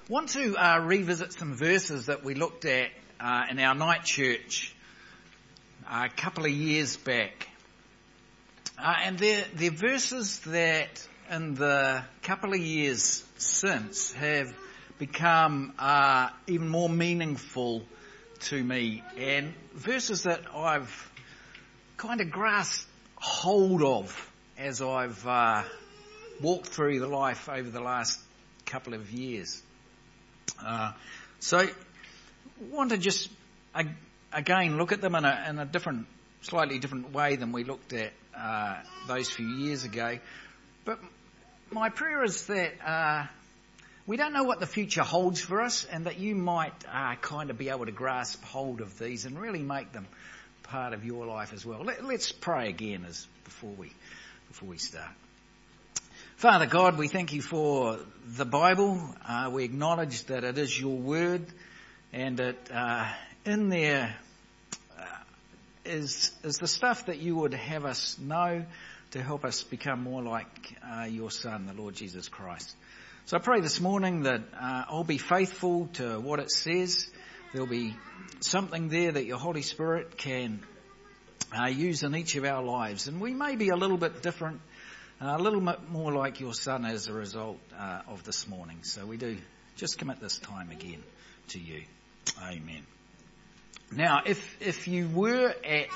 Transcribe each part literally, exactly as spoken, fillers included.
I want to uh, revisit some verses that we looked at uh, in our night church uh, a couple of years back. Uh, and they're, they're verses that in the couple of years since have become uh, even more meaningful to me, and verses that I've kind of grasped hold of as I've uh, walked through the life over the last couple of years. Uh, so I want to just uh, again look at them in a, in a different, slightly different way than we looked at uh, those few years ago. But my prayer is that uh, we don't know what the future holds for us, and that you might uh, kind of be able to grasp hold of these and really make them part of your life as well. Let, let's pray again as before we before we start. Father God, we thank you for the Bible. Uh, we acknowledge that it is your word, and that uh, in there uh, is is the stuff that you would have us know to help us become more like uh, your Son, the Lord Jesus Christ. So I pray this morning that uh, I'll be faithful to what it says. There'll be something there that your Holy Spirit can uh, use in each of our lives, and we may be a little bit different, Uh, a little bit more like your Son as a result uh, of this morning. So we do just commit this time again to you. Amen. Now, if if you were at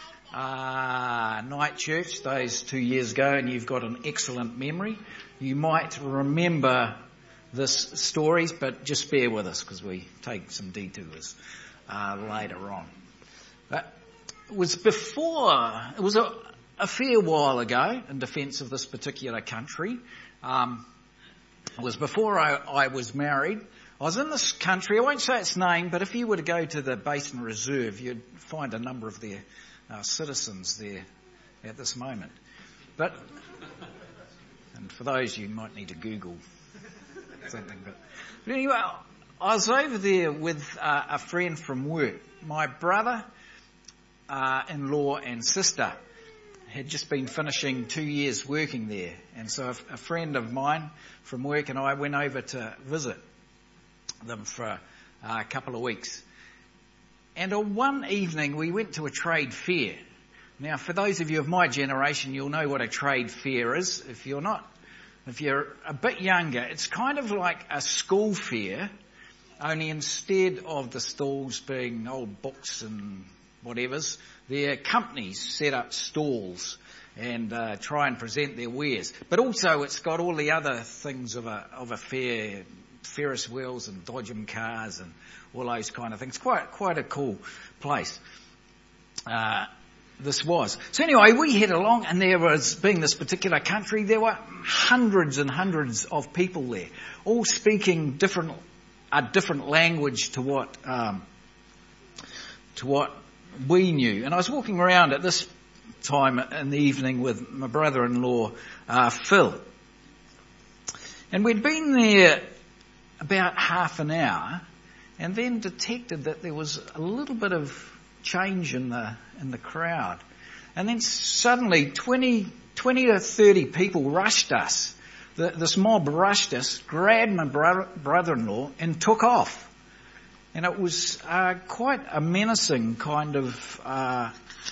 uh, night church those two years ago and you've got an excellent memory, you might remember this story, but just bear with us because we take some detours uh, later on. But it was before, it was a A fair while ago, in defence of this particular country. Um, it was before I, I was married. I was in this country, I won't say its name, but if you were to go to the Basin Reserve, you'd find a number of their uh, citizens there at this moment. But, and for those, you might need to Google something. But, but anyway, I was over there with uh, a friend from work. My brother, uh, in-law and sister had just been finishing two years working there. And so a, a friend of mine from work and I went over to visit them for uh, a couple of weeks. And on one evening we went to a trade fair. Now, for those of you of my generation, you'll know what a trade fair is. If you're not, if you're a bit younger, it's kind of like a school fair, only instead of the stalls being old books and whatevers, their companies set up stalls and uh, try and present their wares. But also it's got all the other things of a of a fair, Ferris wheels and dodgem cars and all those kind of things. Quite quite a cool place. Uh, this was. So anyway, we head along, and there was, being this particular country, there were hundreds and hundreds of people there, all speaking different a different language to what um, to what. we knew. And I was walking around at this time in the evening with my brother-in-law, uh, Phil. And we'd been there about half an hour and then detected that there was a little bit of change in the, in the crowd. And then suddenly twenty, twenty or thirty people rushed us. The, this mob rushed us, grabbed my brother, brother-in-law and took off. And it was uh, quite a menacing kind of uh,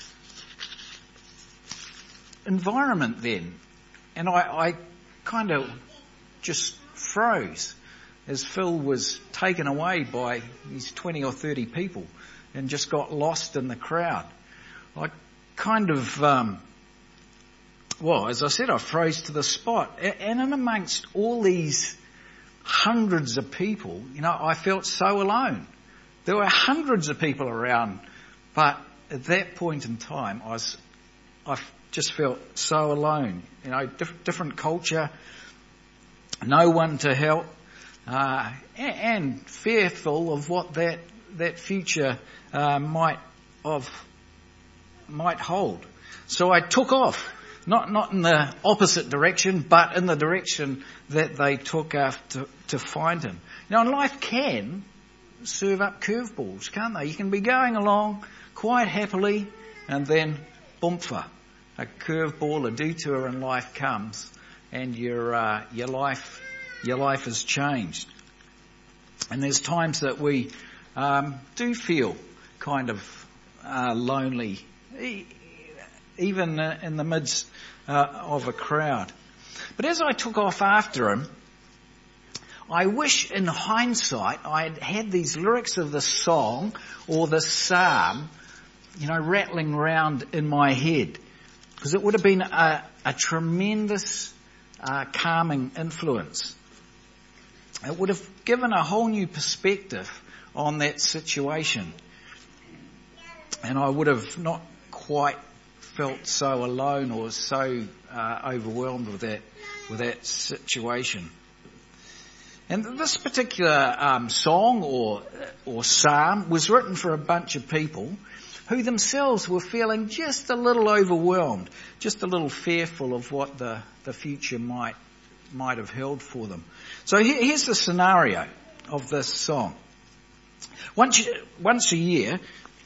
environment then. And I, I kind of just froze as Phil was taken away by these twenty or thirty people and just got lost in the crowd. I kind of, um, well, as I said, I froze to the spot. And in amongst all these hundreds of people, you know, I felt so alone. There were hundreds of people around, but at that point in time, I was, I just felt so alone. You know, diff- different culture, no one to help, uh, and, and fearful of what that that future uh, might of might hold. So I took off, not not in the opposite direction, but in the direction that they took after to find him. Now, and life can serve up curveballs, can't they? You can be going along quite happily, and then boomfa, a curveball, a detour in life comes, and your uh, your life your life has changed. And there's times that we um, do feel kind of uh, lonely, e- even uh, in the midst uh, of a crowd. But as I took off after him, I wish in hindsight I had had these lyrics of the song or the psalm, you know, rattling round in my head. Because it would have been a, a tremendous uh, calming influence. It would have given a whole new perspective on that situation. And I would have not quite felt so alone or so uh, overwhelmed with that, with that situation. And this particular um, song or or psalm was written for a bunch of people who themselves were feeling just a little overwhelmed, just a little fearful of what the, the future might might have held for them. So here's the scenario of this song. Once once a year,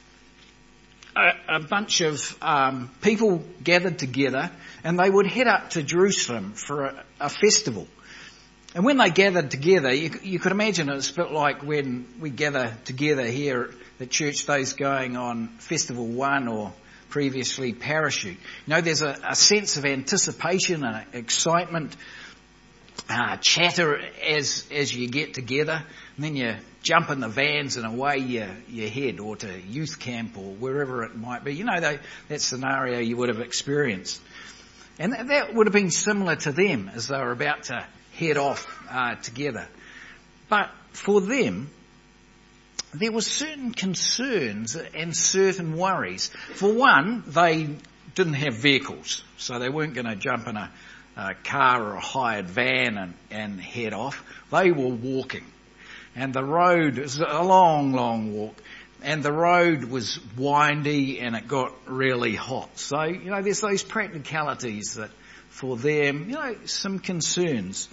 a, a bunch of um, people gathered together, and they would head up to Jerusalem for a, a festival. And when they gathered together, you, you could imagine it's a bit like when we gather together here at church, those going on Festival One or previously Parachute. You know, there's a, a sense of anticipation and excitement, uh, chatter as as you get together, and then you jump in the vans and away you, you head, or to youth camp or wherever it might be. You know, they, that scenario you would have experienced. And that, that would have been similar to them as they were about to head off uh, together. But for them, there were certain concerns and certain worries. For one, they didn't have vehicles, so they weren't going to jump in a, a car or a hired van and, and head off. They were walking. And the road was a long, long walk. And the road was windy and it got really hot. So, you know, there's those practicalities that for them, you know, some concerns.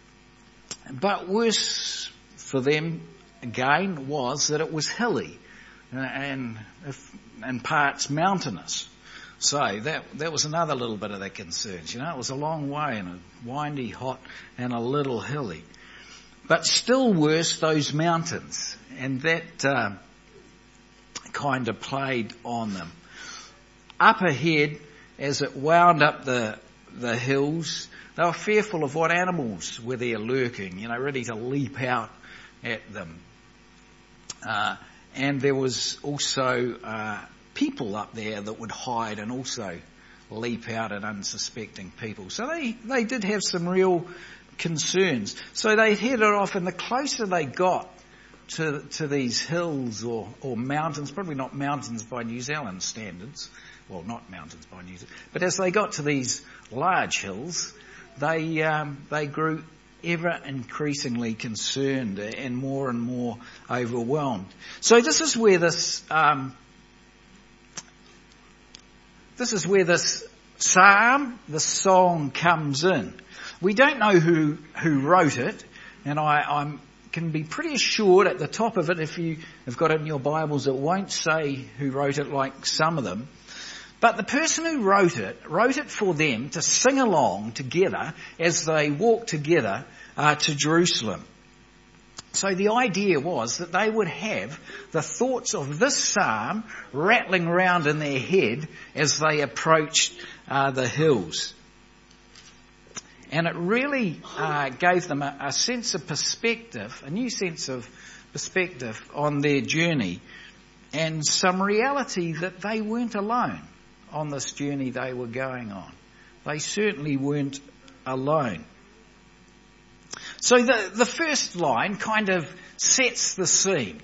But worse for them, again, was that it was hilly and in parts mountainous. So that that was another little bit of their concerns. You know, it was a long way and a windy, hot and a little hilly. But still worse, those mountains. And that uh, kind of played on them. Up ahead, as it wound up the the hills, they were fearful of what animals were there lurking, you know, ready to leap out at them. Uh, and there was also uh, people up there that would hide and also leap out at unsuspecting people. So they, they did have some real concerns. So they headed off, and the closer they got to to these hills or, or mountains, probably not mountains by New Zealand standards, well, not mountains by New Zealand, but as they got to these large hills, they um, they grew ever increasingly concerned and more and more overwhelmed. So this is where this um, this is where this psalm, the song, comes in. We don't know who who wrote it, and I I'm, can be pretty assured at the top of it, if you have got it in your Bibles, it won't say who wrote it like some of them. But the person who wrote it, wrote it for them to sing along together as they walked together uh, to Jerusalem. So the idea was that they would have the thoughts of this psalm rattling around in their head as they approached uh, the hills. And it really uh, gave them a, a sense of perspective, a new sense of perspective on their journey, and some reality that they weren't alone on this journey they were going on. They certainly weren't alone. So the, the first line kind of sets the scene.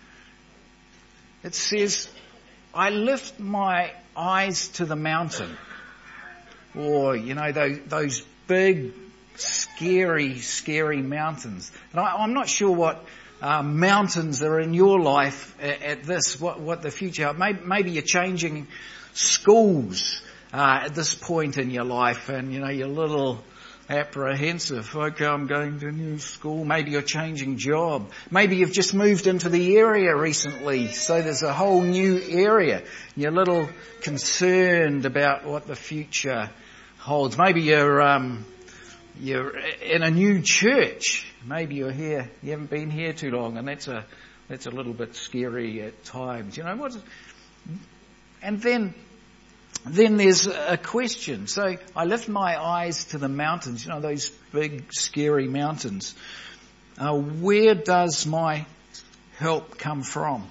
It says, I lift my eyes to the mountain. Or, you know, those, those big, scary, scary mountains. And I, I'm not sure what uh, mountains are in your life at, at this, what, what the future. Maybe, maybe you're changing schools uh, at this point in your life, and you know you're a little apprehensive. Okay, I'm going to a new school. Maybe you're changing job. Maybe you've just moved into the area recently, so there's a whole new area. You're a little concerned about what the future holds. Maybe you're um, you're in a new church. Maybe you're here, you haven't been here too long, and that's a that's a little bit scary at times. You know what? And then then there's a question. So I lift my eyes to the mountains. You know, those big scary mountains. Uh, where does my help come from?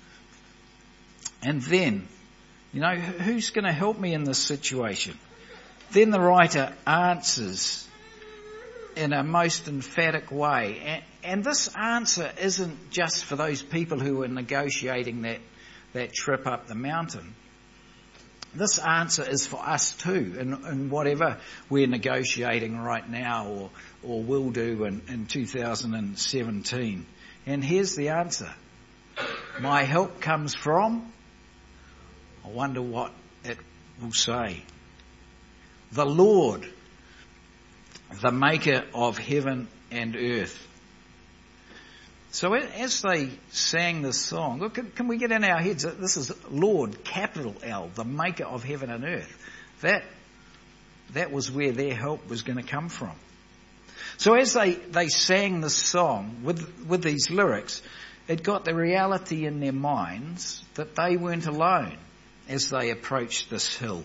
And then, you know, who's going to help me in this situation? Then the writer answers in a most emphatic way. And, and this answer isn't just for those people who were negotiating that, that trip up the mountain. This answer is for us too, in, in whatever we're negotiating right now or, or will do in, in two thousand seventeen. And here's the answer. My help comes from, I wonder what it will say. The Lord, the maker of heaven and earth. So as they sang this song, look, can we get in our heads that this is Lord, capital L, the maker of heaven and earth. That, that was where their help was going to come from. So as they, they sang this song with, with these lyrics, it got the reality in their minds that they weren't alone as they approached this hill.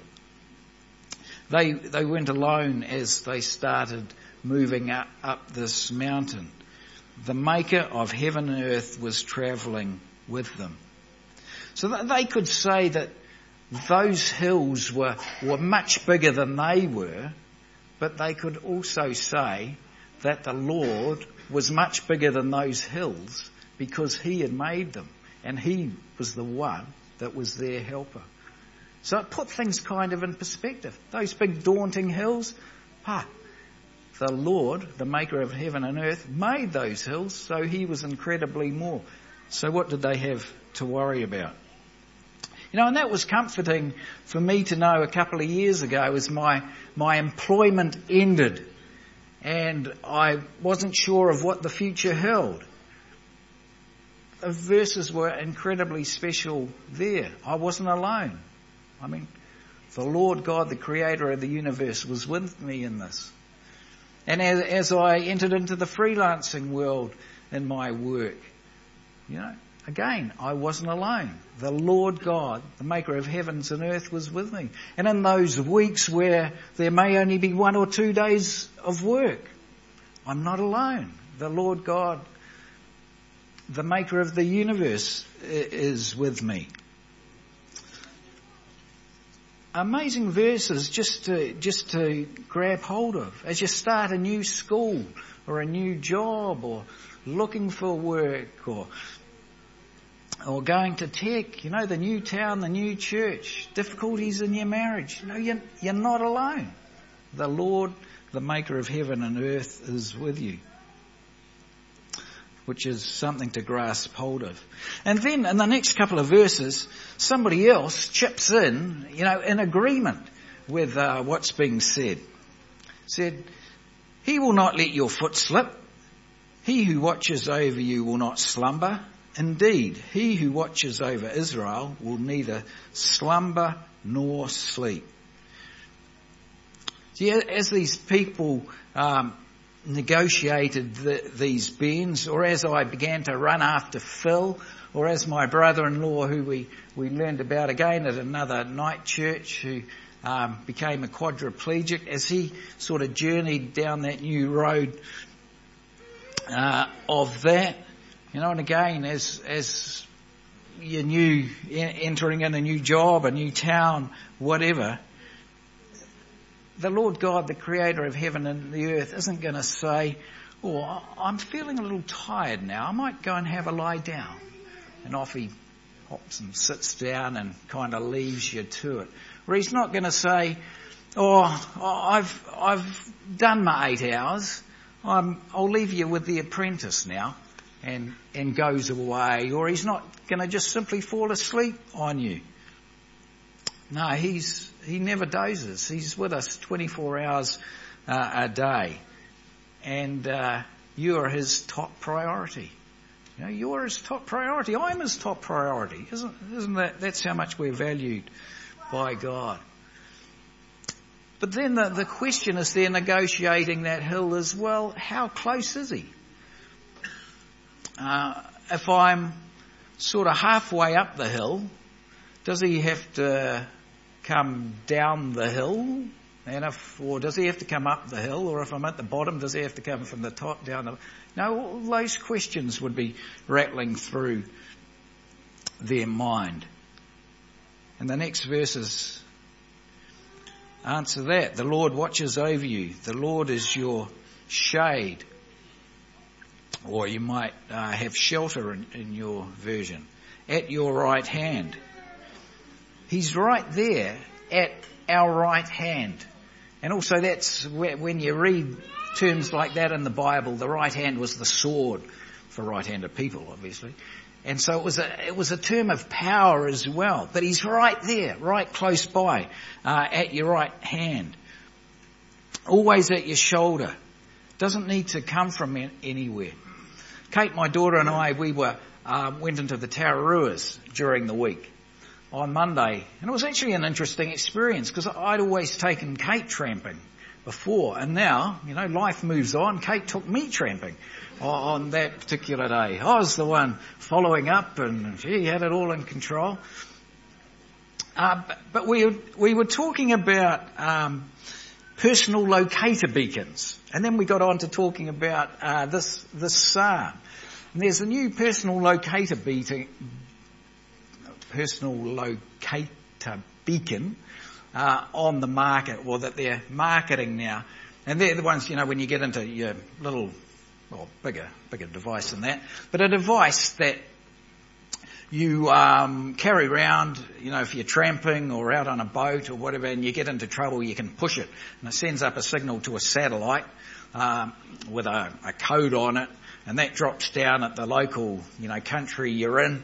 They, they weren't alone as they started moving up, up this mountain. The maker of heaven and earth was travelling with them. So that they could say that those hills were, were much bigger than they were, but they could also say that the Lord was much bigger than those hills because he had made them and he was the one that was their helper. So it put things kind of in perspective. Those big daunting hills, ha, the Lord, the maker of heaven and earth, made those hills, so he was incredibly more. So what did they have to worry about? You know, and that was comforting for me to know a couple of years ago as my, my employment ended and I wasn't sure of what the future held. The verses were incredibly special there. I wasn't alone. I mean, the Lord God, the creator of the universe, was with me in this. And as, as I entered into the freelancing world in my work, you know, again, I wasn't alone. The Lord God, the maker of heavens and earth, was with me. And in those weeks where there may only be one or two days of work, I'm not alone. The Lord God, the maker of the universe, is with me. Amazing verses just to just to grab hold of as you start a new school or a new job or looking for work or or going to tech, you know, the new town, the new church, difficulties in your marriage. You know, you're, you're not alone. The Lord, the maker of heaven and earth, is with you, which is something to grasp hold of. And then in the next couple of verses, somebody else chips in, you know, in agreement with uh, what's being said. Said, he will not let your foot slip. He who watches over you will not slumber. Indeed, he who watches over Israel will neither slumber nor sleep. See, as these people um, negotiated the, these bends, or as I began to run after Phil, or as my brother-in-law, who we, we learned about again at another night church, who um, became a quadriplegic, as he sort of journeyed down that new road uh, of that, you know, and again, as as you knew, entering in a new job, a new town, whatever, the Lord God, the creator of heaven and the earth, isn't going to say, oh, I'm feeling a little tired now, I might go and have a lie down. And off he hops and sits down and kind of leaves you to it. Or he's not going to say, oh, I've I've done my eight hours, I'm, I'll leave you with the apprentice now, and, and goes away. Or he's not going to just simply fall asleep on you. No, he's he never dozes. He's with us twenty-four hours uh, a day. And uh, you are his top priority. You know, you're his top priority. I'm his top priority. Isn't, isn't that, that's how much we're valued by God. But then the, the question is they're negotiating that hill as well. How close is he? Uh, if I'm sort of halfway up the hill, does he have to come down the hill? And if, or does he have to come up the hill? Or if I'm at the bottom, does he have to come from the top down the... No, all those questions would be rattling through their mind. And the next verses answer that. The Lord watches over you. The Lord is your shade. Or you might uh, have shelter in, in your version. At your right hand. He's right there at our right hand. And also that's where, when you read terms like that in the Bible, the right hand was the sword for right-handed people, obviously. And so it was a, it was a term of power as well. But he's right there, right close by, uh, at your right hand. Always at your shoulder. Doesn't need to come from anywhere. Kate, my daughter, and I, we were, um, went into the Tararuas during the week on Monday. And it was actually an interesting experience because I'd always taken Kate tramping before. And now, you know, life moves on. Kate took me tramping on that particular day. I was the one following up and she had it all in control. Uh, but, but we, we were talking about um, personal locator beacons. And then we got on to talking about uh, this, this psalm. And there's a new personal locator beacon, personal locator beacon uh, on the market, or that they're marketing now. And they're the ones, you know, when you get into your little, well, bigger, bigger device than that, but a device that you um, carry around, you know, if you're tramping or out on a boat or whatever, and you get into trouble, you can push it, and it sends up a signal to a satellite um, with a, a code on it, and that drops down at the local, you know, country you're in.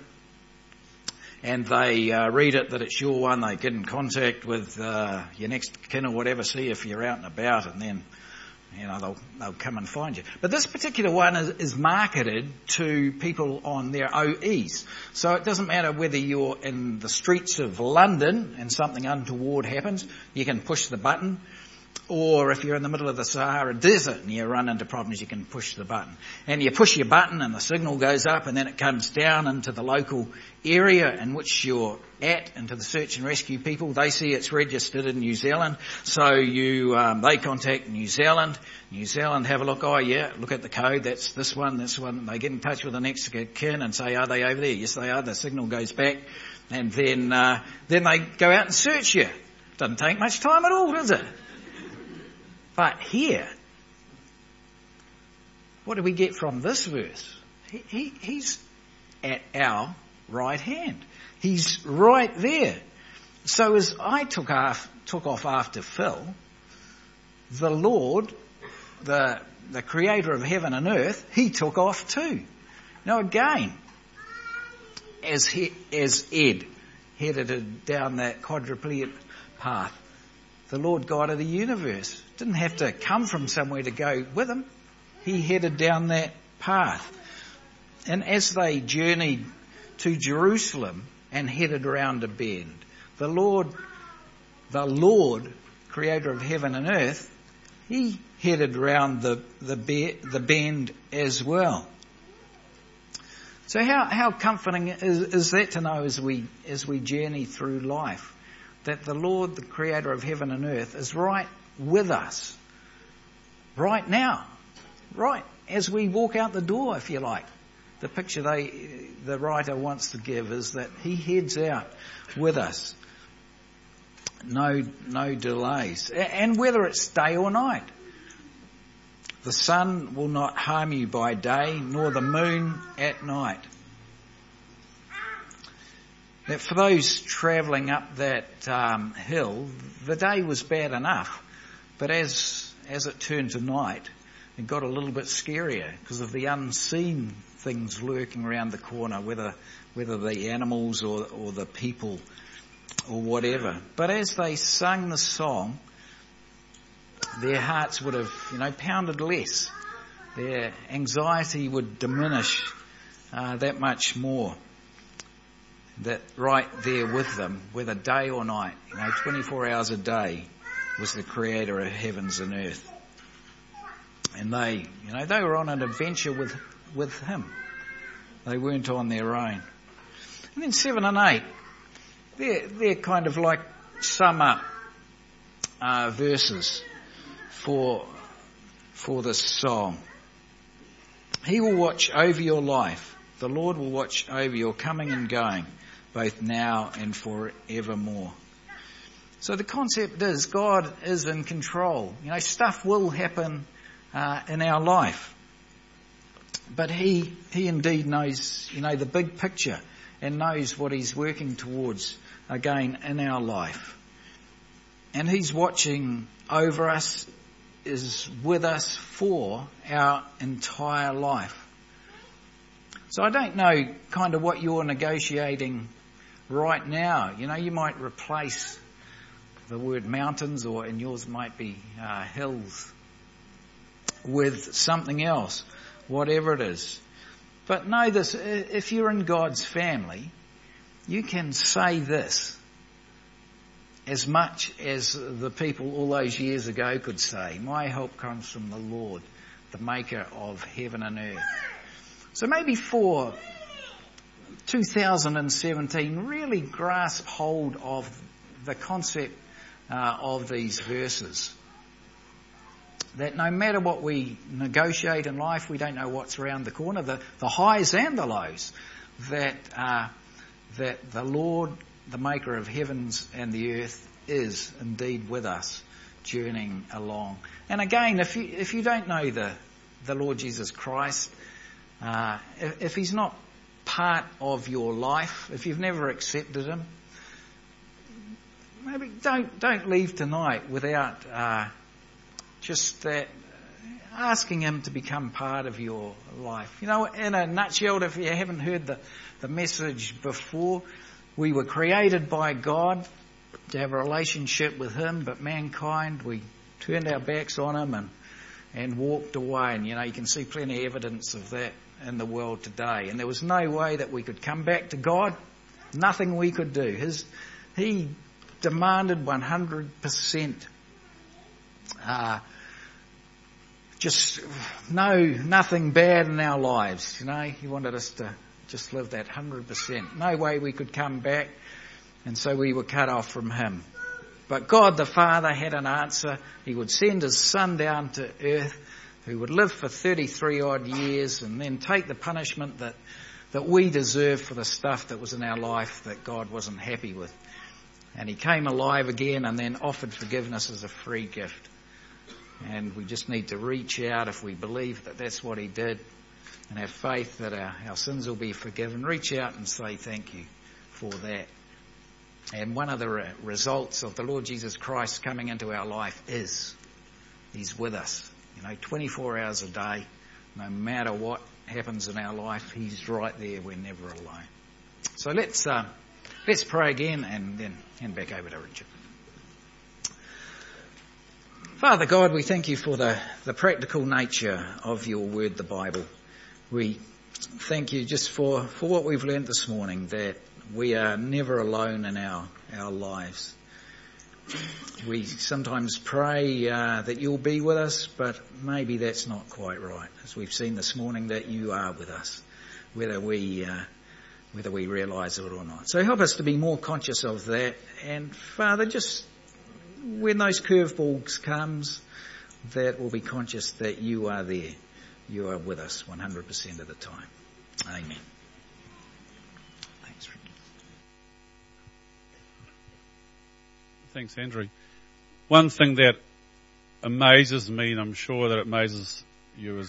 And they uh, read it that it's your one. They get in contact with uh, your next kin or whatever, see if you're out and about, and then, you know, they'll they'll come and find you. But this particular one is, is marketed to people on their O Es. So it doesn't matter whether you're in the streets of London and something untoward happens, you can push the button. Or if you're in the middle of the Sahara Desert and you run into problems, you can push the button. And you push your button and the signal goes up, and then it comes down into the local area in which you're at, into the search and rescue people. They see it's registered in New Zealand. So you, um, they contact New Zealand. New Zealand have a look. Oh yeah, look at the code. That's this one, this one. They get in touch with the next kin and say, are they over there? Yes, they are. The signal goes back. And then, uh, then they go out and search you. Doesn't take much time at all, does it? But here, what do we get from this verse? He, he, he's at our right hand. He's right there. So as I took off, took off after Phil, the Lord, the, the creator of heaven and earth, he took off too. Now again, as, he, as Ed headed down that quadruplegic path, the Lord God of the universe didn't have to come from somewhere to go with him. He headed down that path. And as they journeyed to Jerusalem and headed around a bend, the Lord, the Lord, creator of heaven and earth, he headed around the, the, be, the bend as well. So how, how comforting is, is that to know as we, as we journey through life? That the Lord, the creator of heaven and earth, is right with us. Right now. Right as we walk out the door, if you like. The picture they, the writer wants to give is that he heads out with us. No, no delays. And whether it's day or night. The sun will not harm you by day, nor the moon at night. That for those travelling up that um, hill, the day was bad enough, but as as it turned to night, it got a little bit scarier because of the unseen things lurking around the corner, whether whether the animals or or the people or whatever. But as they sung the song, their hearts would have, you know, pounded less. Their anxiety would diminish uh, that much more. That right there with them, whether day or night, you know, twenty-four hours a day, was the creator of heavens and earth. And they, you know, they were on an adventure with, with him. They weren't on their own. And then seven and eight, they're, they're kind of like sum up uh, verses for, for this song. He will watch over your life. The Lord will watch over your coming and going, both now and forevermore. So the concept is God is in control. You know, stuff will happen uh, in our life. But he, he indeed knows, you know, the big picture and knows what he's working towards again in our life. And he's watching over us, is with us for our entire life. So I don't know kind of what you're negotiating right now. You know, you might replace the word mountains, or in yours might be uh, hills, with something else, whatever it is. But know this, if you're in God's family, you can say this as much as the people all those years ago could say, my help comes from the Lord, the maker of heaven and earth. So maybe for two thousand seventeen, really grasp hold of the concept uh, of these verses. That no matter what we negotiate in life, we don't know what's around the corner, the, the highs and the lows, that uh, that the Lord, the maker of heavens and the earth, is indeed with us, journeying along. And again, if you if you don't know the the Lord Jesus Christ, uh, if, if he's not part of your life, if you've never accepted him, maybe don't don't leave tonight without uh, just that, asking him to become part of your life. You know, in a nutshell, if you haven't heard the, the message before, we were created by God to have a relationship with him, but mankind, we turned our backs on him and, and walked away. And, you know, you can see plenty of evidence of that in the world today. And there was no way that we could come back to God. Nothing we could do. His, he demanded one hundred percent uh, just no, nothing bad in our lives. You know, he wanted us to just live that one hundred percent. No way we could come back. And so we were cut off from him. But God the Father had an answer. He would send his Son down to earth, who would live for thirty-three odd years and then take the punishment that, that we deserve for the stuff that was in our life that God wasn't happy with. And he came alive again and then offered forgiveness as a free gift. And we just need to reach out if we believe that that's what he did and have faith that our, our sins will be forgiven. Reach out and say thank you for that. And one of the re- results of the Lord Jesus Christ coming into our life is he's with us. You know, twenty-four hours a day, no matter what happens in our life, he's right there. We're never alone. So let's uh, let's pray again and then hand back over to Richard. Father God, we thank you for the, the practical nature of your word, the Bible. We thank you just for, for what we've learned this morning, that we are never alone in our, our lives. We sometimes pray uh, that you'll be with us, but maybe that's not quite right. As we've seen this morning, that you are with us, whether we uh, whether we realise it or not. So help us to be more conscious of that. And Father, just when those curveballs comes, that we'll be conscious that you are there. You are with us one hundred percent of the time. Amen. Thanks, Rick. Thanks, Andrew. One thing that amazes me, and I'm sure that it amazes you as